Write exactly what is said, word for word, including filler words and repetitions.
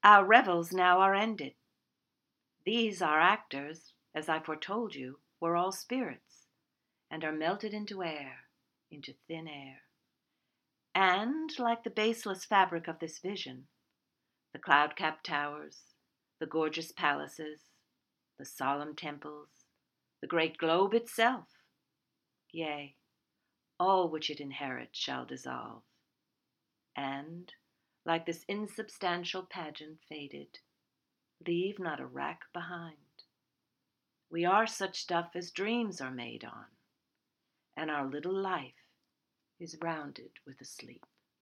Our revels now are ended. These our actors, as I foretold you, were all spirits, and are melted into air, into thin air. And, like the baseless fabric of this vision, the cloud-capped towers, the gorgeous palaces, the solemn temples, the great globe itself, yea, all which it inherits shall dissolve, and, like this insubstantial pageant faded, leave not a rack behind. We are such stuff as dreams are made on, and our little life is rounded with a sleep.